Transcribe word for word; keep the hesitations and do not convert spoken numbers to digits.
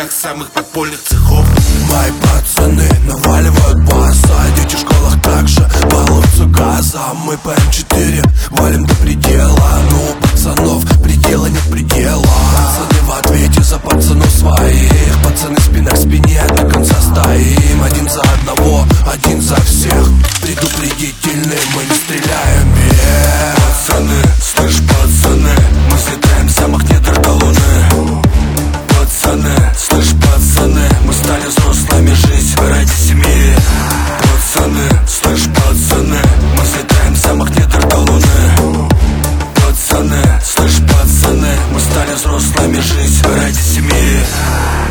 тех самых подпольных цехов. Мои пацаны наваливают баса, дети в школах также балуются газом. Мы по эм четыре валим до предела, но у пацанов предела нет предела. Пацаны в ответе за пацанов своих, пацаны спина к спине до конца стоим. Один за одного, один за всех, предупредительный, мы не стреляем вверх. Пацаны, слышь, пацаны, мы взлетаем в самых недр до луны. Пацаны, слышь, пацаны, мы стали взрослыми, жизнь ради семьи. Пацаны, слышь, пацаны, мы взлетаем в самых недр до луны. Пацаны, слышь, пацаны, мы стали взрослыми, жизнь ради семьи.